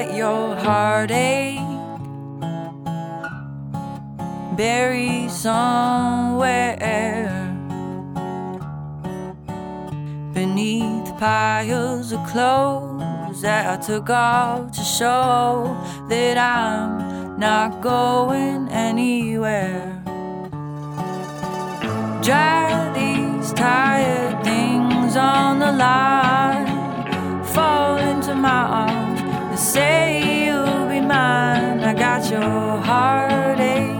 got your heartache buried somewhere beneath piles of clothes that I took off to show that I'm not going anywhere. Dry these tired things on the line, fall into my arms and say you'll be mine. I got your heartache,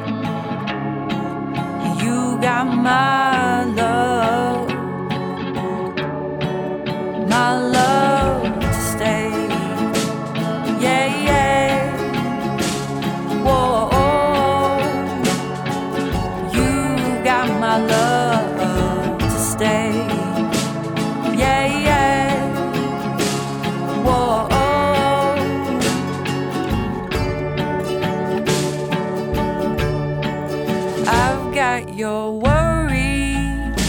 you got my love, my love to stay. Yeah, yeah. Whoa, you got my love to stay. Yeah, yeah. Whoa. I've got your worry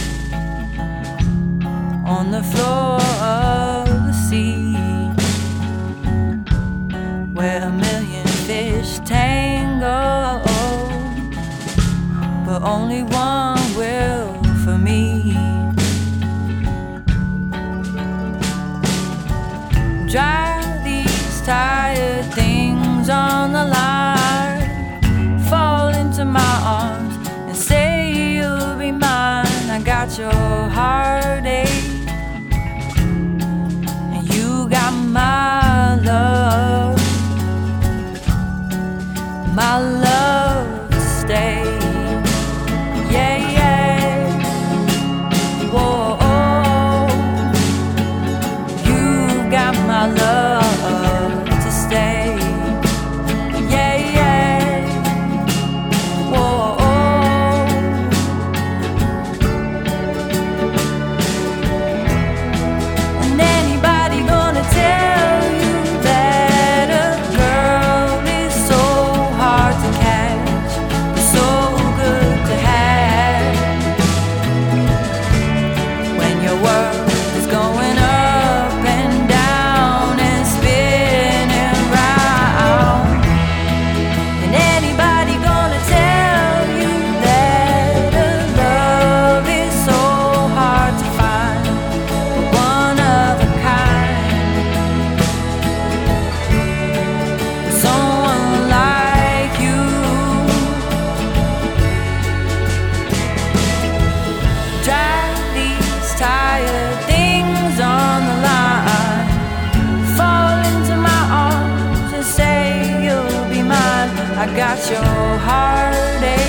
on the floor of the sea, where a million fish tangle, but only one will for me. Dry these tired things on the line, fall into my arms and say you'll be mine. I got your heartache, and you got my love, my love to stay. Yeah, yeah. Whoa, you got my love to stay. Yeah, yeah. Whoa. And anybody gonna tell you that a girl is so hard to catch, so good to have, when your world is going up and down and spinning round? And anybody gonna tell you that a love is so hard to find, one of a kind, someone like you? Drive these tired things on the line, fall into my arms and say you'll be mine. I got your heartache,